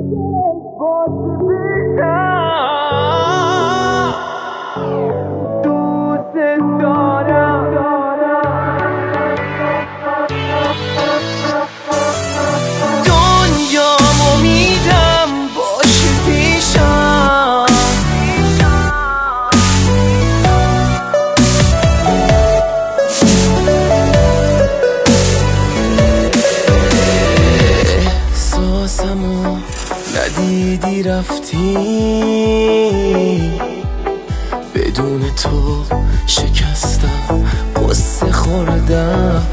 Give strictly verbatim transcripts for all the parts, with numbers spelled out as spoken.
ندیدی رفتی، بدون تو شکستم، قصه خوردم،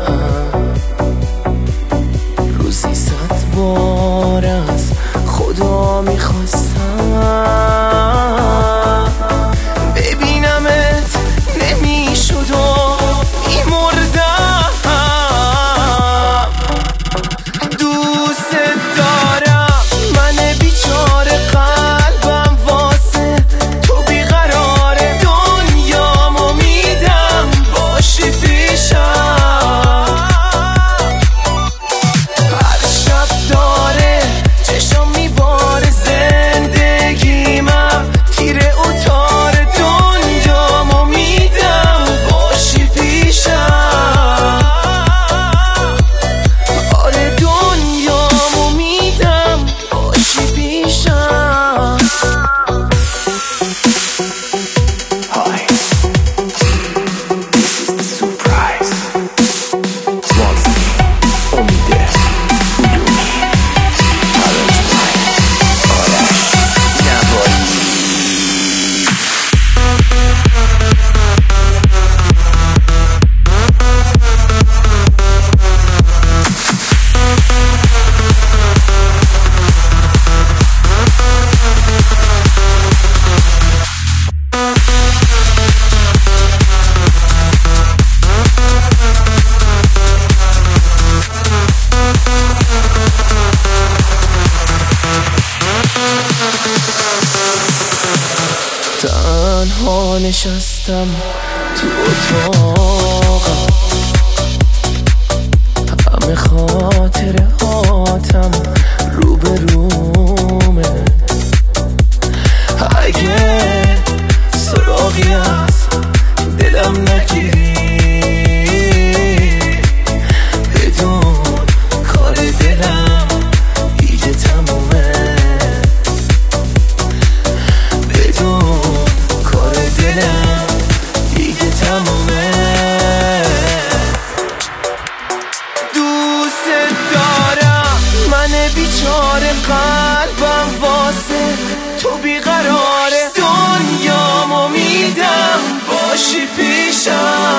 روزی صد بار از خدا میخواستم ببینمت، نمیشد و میمردم. دوست دارم، من بیچاره قلبم واسه تو بیقراره، دنیامو میدم باشی پیشم. هر شب داره چشم میباره زندگیمم، تیره و تاره، دنیامو میدم باشی پیشم. آره دنیامو میدم باشی پیشم. Hi, this is the surprise. Monster, Omide, Udumi, Arrange by Arash Navali. تنها نشستم تو اتاقم، همه خاطره هاتم رو به رومه. اگه سراغی از دلم نگیری، بدون کار دلم دیگه تمومه. بدون کار دلم دیگه تمومه. دوست دارم، من بیچاره قلبم واسه تو بیقراره، دنیامو میدم باشی پیشم.